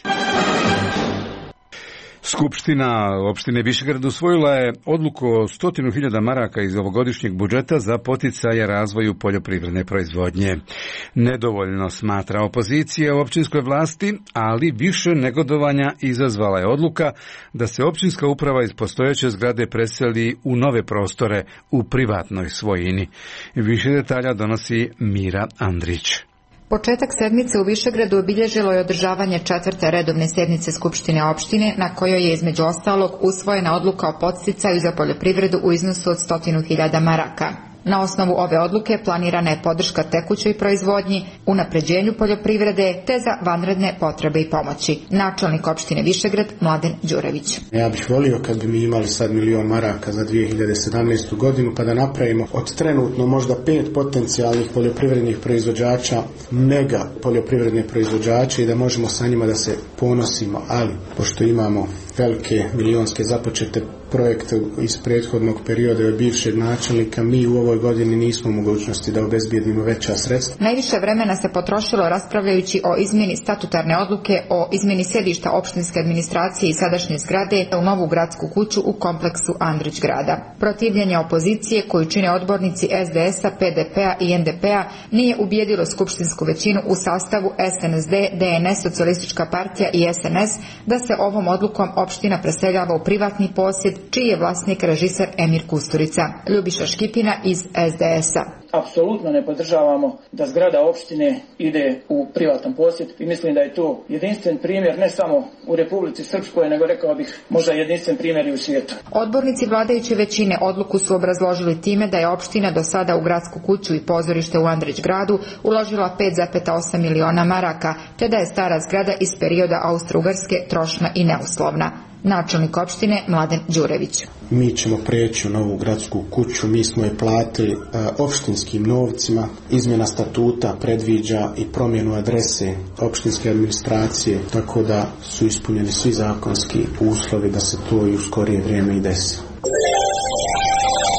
Skupština opštine Višegrad usvojila je odluku o stotinu hiljada maraka iz ovogodišnjeg budžeta za poticaje razvoju poljoprivredne proizvodnje. Nedovoljno smatra opozicija u općinskoj vlasti, ali više negodovanja izazvala je odluka da se općinska uprava iz postojeće zgrade preseli u nove prostore u privatnoj svojini. Više detalja donosi Mira Andrić. Početak sedmice u Višegradu obilježilo je održavanje četvrte redovne sjednice Skupštine opštine, na kojoj je između ostalog usvojena odluka o podsticaju za poljoprivredu u iznosu od stotinu hiljada maraka. Na osnovu ove odluke planirana je podrška tekućoj proizvodnji, unapređenju poljoprivrede te za vanredne potrebe i pomoći. Načelnik opštine Višegrad Mladen Đurević. Ja bih volio kad bi mi imali sad milion maraka za dvije hiljade sedamnaestu. godinu pa da napravimo od trenutno možda pet potencijalnih poljoprivrednih proizvođača mega poljoprivredne proizvođače i da možemo sa njima da se ponosimo, ali pošto imamo velike milionske započete projekte iz prethodnog perioda od bivšeg načelnika, mi u ovoj godini nismo u mogućnosti da obezbijedimo veća sredstva. Najviše vremena se potrošilo raspravljajući o izmjeni statutarne odluke o izmjeni sjedišta opštinske administracije i sadašnje zgrade u novu gradsku kuću u kompleksu Andrić grada. Protivljenje opozicije koju čine odbornici es de es a, pe de pe a i en de pe a nije ubijedilo skupštinsku većinu u sastavu es en es de, de en es, Socijalistička partija i es en es da se ovom odlukom opština preseljava u privatni posjed, čiji je vlasnik režiser Emir Kusturica. Ljubiša Škipina iz es de es a. Apsolutno ne podržavamo da zgrada opštine ide u privatan posjed i mislim da je to jedinstven primjer ne samo u Republici Srpskoj, nego rekao bih možda jedinstven primjer i u svijetu. Odbornici vladajuće većine odluku su obrazložili time da je opština do sada u gradsku kuću i pozorište u Andrić gradu uložila pet zarez osam miliona maraka, te da je stara zgrada iz perioda Austro-Ugarske trošna i neuslovna. Načelnik opštine Mladen Đurević. Mi ćemo preći u novu gradsku kuću, mi smo je platili e, opštinskim novcima, izmjena statuta predviđa i promjenu adrese opštinske administracije, tako da su ispunjeni svi zakonski uslovi da se to i u skorije vrijeme i desi.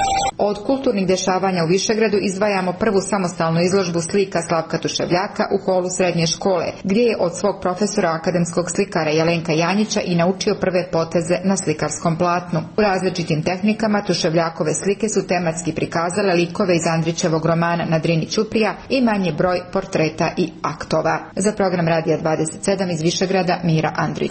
Od kulturnih dešavanja u Višegradu izdvajamo prvu samostalnu izložbu slika Slavka Tuševljaka u holu srednje škole, gdje je od svog profesora akademskog slikara Jelenka Janjića i naučio prve poteze na slikarskom platnu. U različitim tehnikama Tuševljakove slike su tematski prikazale likove iz Andrićevog romana Na Drini Ćuprija i manji broj portreta i aktova. Za program Radija dvadeset sedam iz Višegrada, Mira Andrić.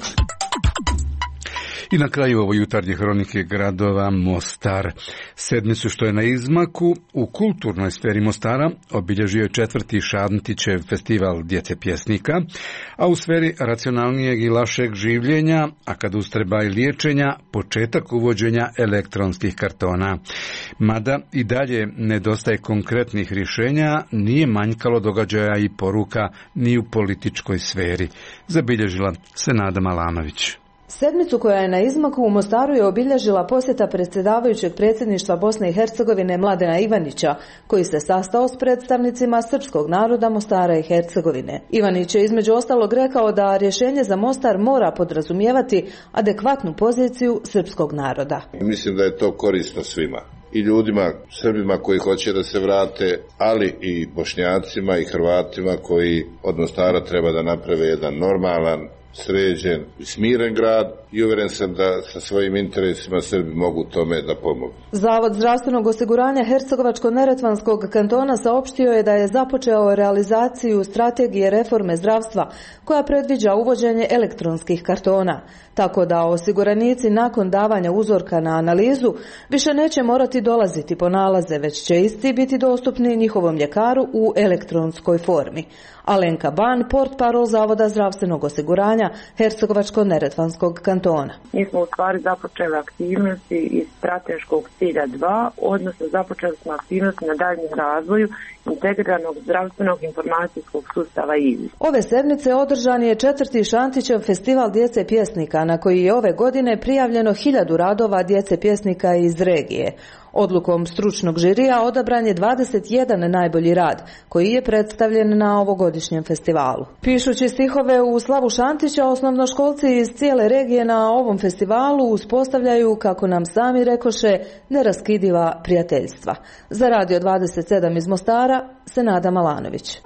I na kraju ovo jutarnje hronike gradova Mostar. Sedmicu što je na izmaku u kulturnoj sferi Mostara obilježio je četvrti Šantićev festival djece pjesnika, a u sferi racionalnijeg i lašeg življenja, a kad ustreba i liječenja, početak uvođenja elektronskih kartona. Mada i dalje nedostaje konkretnih rješenja, nije manjkalo događaja i poruka ni u političkoj sferi, zabilježila Senada Malanović. Sedmicu koja je na izmaku u Mostaru je obilježila posjeta predsjedavajućeg predsjedništva Bosne i Hercegovine Mladena Ivanića, koji se sastao s predstavnicima srpskog naroda Mostara i Hercegovine. Ivanić je između ostalog rekao da rješenje za Mostar mora podrazumijevati adekvatnu poziciju srpskog naroda. Mislim da je to korisno svima. I ljudima, Srbima koji hoće da se vrate, ali i Bošnjacima i Hrvatima koji od Mostara treba da naprave jedan normalan, sređen i smiren grad i uvjeren sam da sa svojim interesima Srbi mogu tome da pomogu. Zavod zdravstvenog osiguranja Hercegovačko-neretvanskog kantona saopštio je da je započeo realizaciju strategije reforme zdravstva koja predviđa uvođenje elektronskih kartona, tako da osiguranici nakon davanja uzorka na analizu više neće morati dolaziti po nalaze, već će isti biti dostupni njihovom ljekaru u elektronskoj formi. Alenka Ban, portparol Zavoda zdravstvenog osiguranja Hercegovačko-neretvanskog kantona. Mi smo u stvari započeli aktivnosti iz strateškog cilja dva, odnosno započeli smo aktivnosti na daljnjem razvoju integriranog zdravstvenog informacijskog sustava I V I. Ove sedmice održan je četvrti Šantićev festival djece pjesnika, na koji je ove godine prijavljeno hiljadu radova djece pjesnika iz regije. Odlukom stručnog žirija odabran je dvadeset jedan najbolji rad, koji je predstavljen na ovogodišnjem festivalu. Pišući stihove u slavu Šantića, osnovnoškolci iz cijele regije na ovom festivalu uspostavljaju, kako nam sami rekoše, neraskidiva prijateljstva. Za Radio dvadeset sedam iz Mostara, Senada Malanović.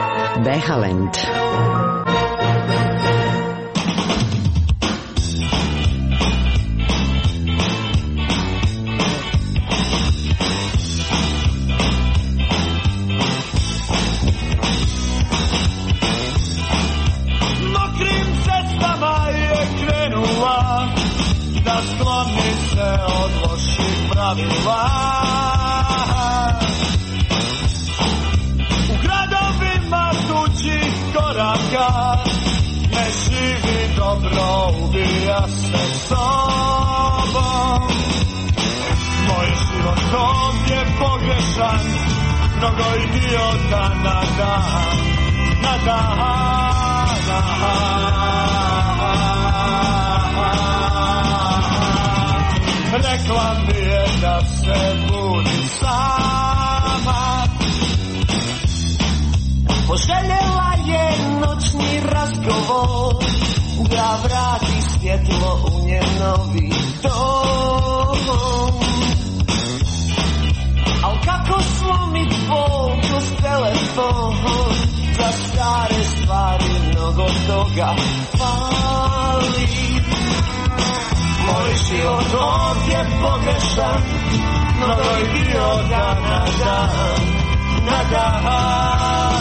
Behalend. Da skloni se od loših pravila. U gradovima tuđih koraka ne živi dobro, ubija se sobom. Moj život ovdje je pogrešan, mnogo idiota na dan, na dan, na dan. Rekla mi je da se budi sama, poželjela je noćni razgovor, da vrati svjetlo u njen novi dom. Al kako slomit bol kroz telefon, za stare stvari mnogo toga fali. Moj život ovdje pogrešan, mnogo idiota na dan, na dan.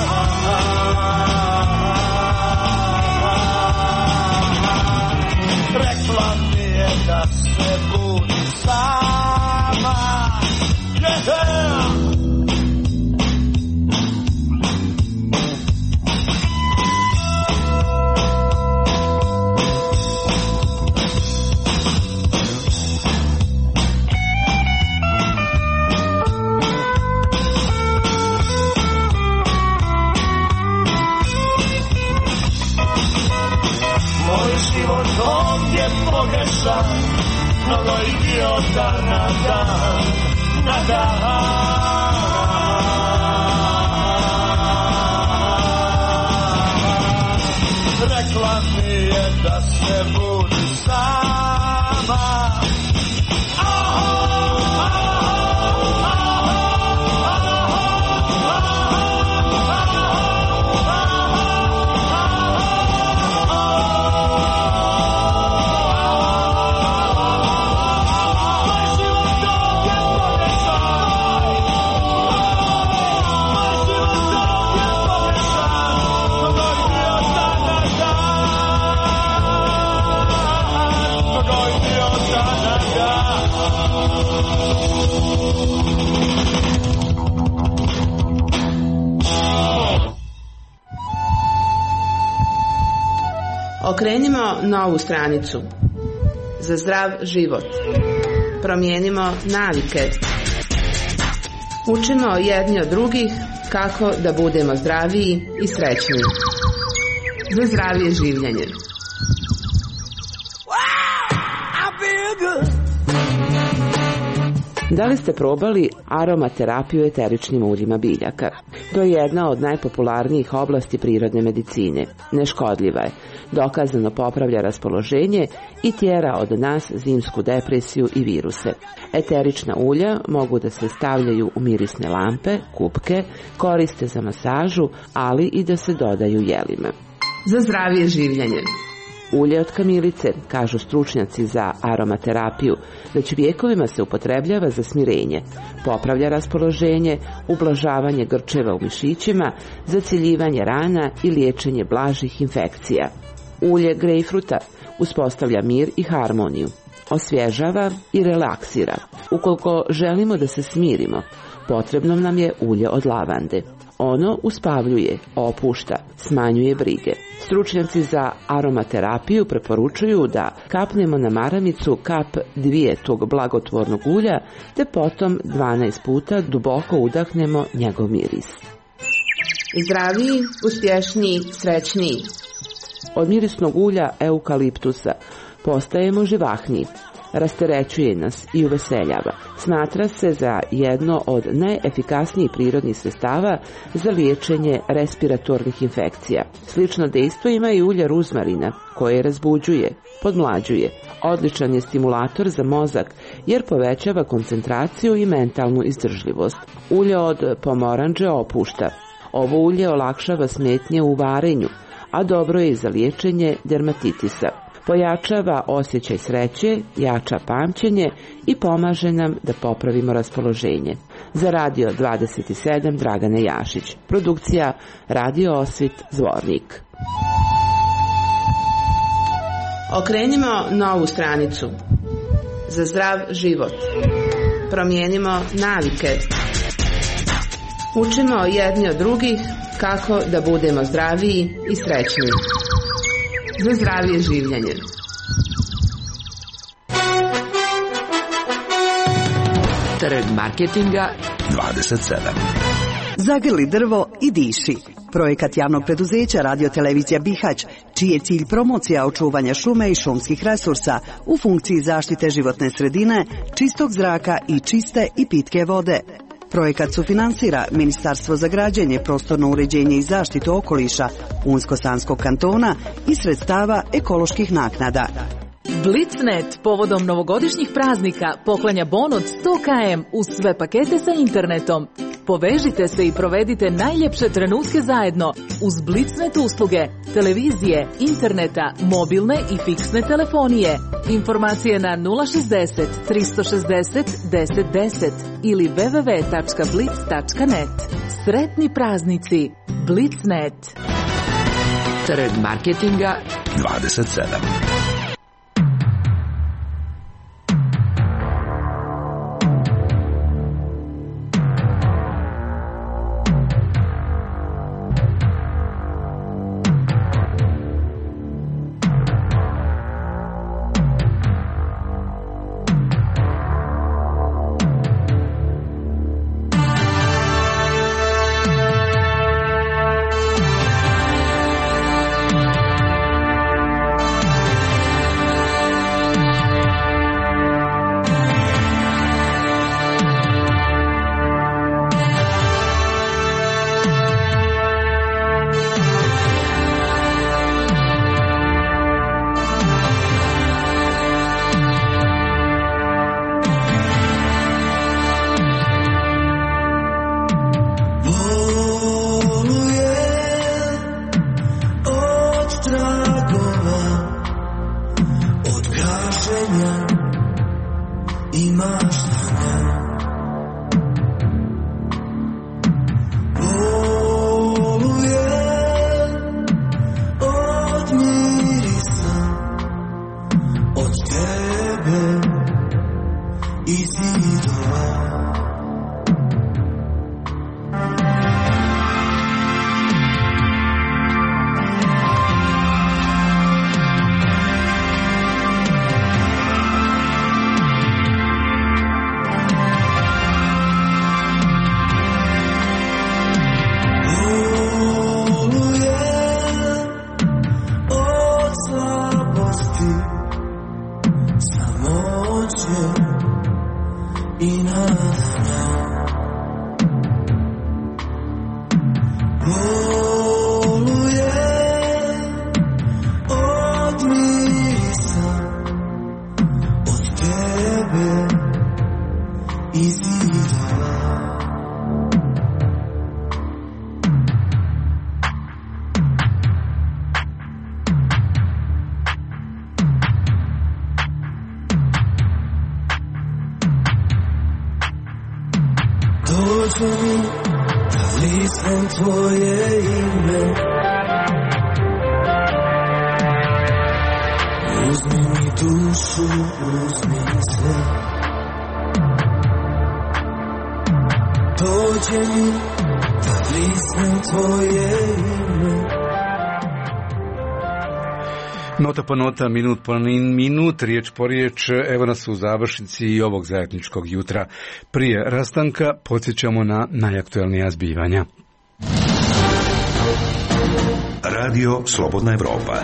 Rekla mi je da se budi sama, yeah. Ovdje pogrešan, mnogo idiota na dan, na dan. Rekla mi je da se budi sama. Oh, oh, oh, oh. Okrenimo novu stranicu. Za zdrav život. Promijenimo navike. Učimo jedni od drugih kako da budemo zdraviji i srećniji. Za zdravije življenje. Da li ste probali aromaterapiju eteričnim uljima biljaka? To je jedna od najpopularnijih oblasti prirodne medicine. Neškodljiva je, dokazano popravlja raspoloženje i tjera od nas zimsku depresiju i viruse. Eterična ulja mogu da se stavljaju u mirisne lampe, kupke, koriste za masažu, ali i da se dodaju jelima. Za zdravije življenje. Ulje od kamilice, kažu stručnjaci za aromaterapiju, već vijekovima se upotrebljava za smirenje, popravlja raspoloženje, ublažavanje grčeva u mišićima, zacjeljivanje rana i liječenje blažih infekcija. Ulje grejpfruta uspostavlja mir i harmoniju, osvježava i relaksira. Ukoliko želimo da se smirimo, potrebno nam je ulje od lavande. Ono uspavljuje, opušta, smanjuje brige. Stručnjaci za aromaterapiju preporučuju da kapnemo na maramicu kap dvije tog blagotvornog ulja, te potom dvanaest puta duboko udahnemo njegov miris. Zdraviji, uspješniji, srećniji. Od mirisnog ulja eukaliptusa postajemo živahniji. Rasterećuje nas i uveseljava. Smatra se za jedno od najefikasnijih prirodnih sredstava za liječenje respiratornih infekcija. Slično dejstvo ima i ulje ruzmarina, koje razbuđuje, podmlađuje. Odličan je stimulator za mozak jer povećava koncentraciju i mentalnu izdržljivost. Ulje od pomoranđe opušta. Ovo ulje olakšava smetnje u varenju, a dobro je i za liječenje dermatitisa. Pojačava osjećaj sreće, jača pamćenje i pomaže nam da popravimo raspoloženje. Za Radio dvadeset sedam Dragana Jašić. Produkcija Radio Osvit Zvornik. Okrenimo novu stranicu. Za zdrav život. Promijenimo navike. Učimo jedni od drugih kako da budemo zdraviji i srećniji. Za zdravije življenje. Trg marketinga dvadeset sedam. Zagrli drvo i diši. Projekat javnog preduzeća Radio-televizija Bihać, čiji je cilj promocija očuvanja šume i šumskih resursa u funkciji zaštite životne sredine, čistog zraka i čiste i pitke vode. Projekat sufinansira Ministarstvo za građenje, prostorno uređenje i zaštitu okoliša Unsko-Sanskog kantona i sredstava ekoloških naknada. Blitznet povodom novogodišnjih praznika poklanja bon od sto kilometara uz sve pakete sa internetom. Povežite se i provedite najljepše trenutke zajedno uz Blitznet usluge, televizije, interneta, mobilne i fiksne telefonije. Informacije na nula šezdeset tristo šezdeset deset deset ili w w w tačka blitz tačka net. Sretni praznici! Blitznet. Trg marketinga dvadeset sedam. boluje od mirisa, od tebe i zidova. Dođe mi da lisnem tvoje ime, uzmi mi dušu, uzmi mi sve. Dođe mi da lisnem tvoje ime. Nota po nota, minut po minut, riječ po riječ, evo nas u završnici i ovog zajedničkog jutra. Prije rastanka podsjećamo na najaktuelnija zbivanja. Radio Slobodna Evropa.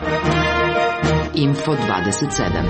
Info dvadeset sedam.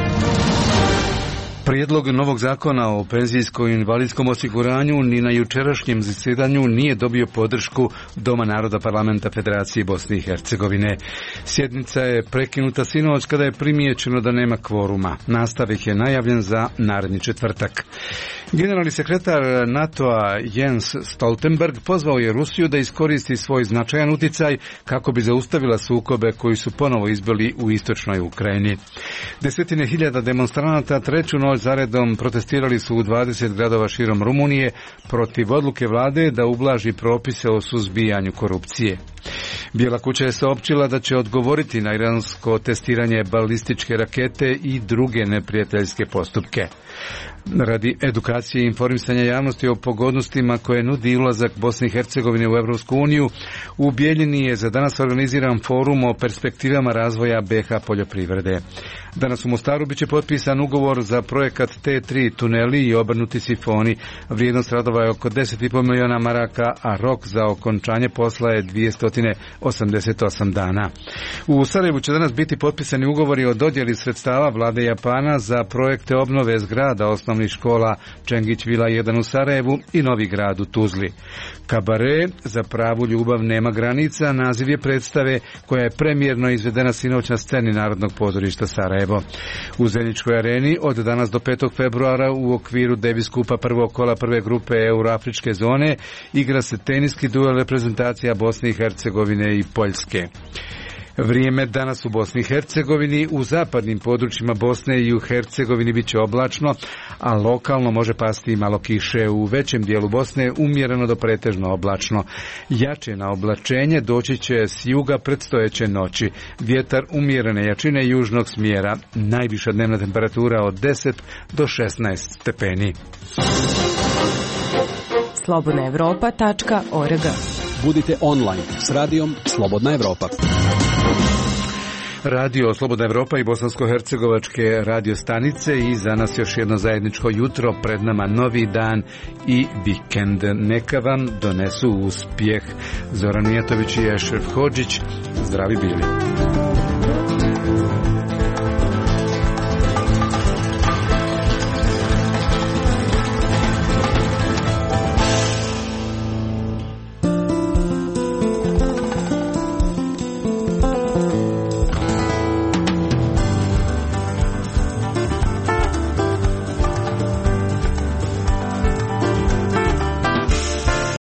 Prijedlog novog zakona o penzijskom i invalidskom osiguranju ni na jučerašnjem zasjedanju nije dobio podršku Doma naroda Parlamenta Federacije Bosne i Hercegovine. Sjednica je prekinuta sinoć kada je primijećeno da nema kvoruma. Nastavak je najavljen za naredni četvrtak. Generalni sekretar NATO-a Jens Stoltenberg pozvao je Rusiju da iskoristi svoj značajan utjecaj kako bi zaustavila sukobe koji su ponovo izbili u istočnoj Ukrajini. Desetine hiljada demonstranata treću noć zaredom protestirali su u dvadeset gradova širom Rumunije protiv odluke vlade da ublaži propise o suzbijanju korupcije. Bijela kuća je saopćila da će odgovoriti na iransko testiranje balističke rakete i druge neprijateljske postupke. Radi edukacije i informisanja javnosti o pogodnostima koje nudi ulazak Bosne i Hercegovine u Europsku uniju, u Bijeljini je za danas organiziran forum o perspektivama razvoja B iH poljoprivrede. Danas u Mostaru biće potpisan ugovor za projekat T tri tuneli i obrnuti sifoni. Vrijednost radova je oko deset i pol milijuna maraka, a rok za okončanje posla je dvjesto osamdeset osam dana. U Sarajevu će danas biti potpisani ugovori o dodjeli sredstava vlade Japana za projekte obnove zgrada osnovnih škola Čengić Vila jedan u Sarajevu i Novi grad u Tuzli. Kabare za pravu ljubav nema granica naziv je predstave koja je premijerno izvedena sinoć na sceni Narodnog pozorišta Sarajevo. U Zeničkoj areni od danas do petog februara u okviru Davis Kupa prvog kola prve grupe Euroafričke zone igra se teniski duel reprezentacija Bosne i Hercegovine i Poljske. Vrijeme danas u Bosni i Hercegovini, u zapadnim područjima Bosne i u Hercegovini bit će oblačno, a lokalno može pasti i malo kiše. U većem dijelu Bosne umjereno do pretežno oblačno. Jače na oblačenje doći će s juga predstojeće noći. Vjetar umjerene jačine južnog smjera. Najviša dnevna temperatura od deset do šesnaest stepeni. slobodna evropa tačka org. Budite online s radijom Slobodna Evropa. Radio Slobodna Evropa i bosansko-hercegovačke radio stanice i za nas još jedno zajedničko jutro, pred nama novi dan i vikend. Neka vam donesu uspjeh. Zoran Mijatović i Ešref Hodžić, zdravi bili.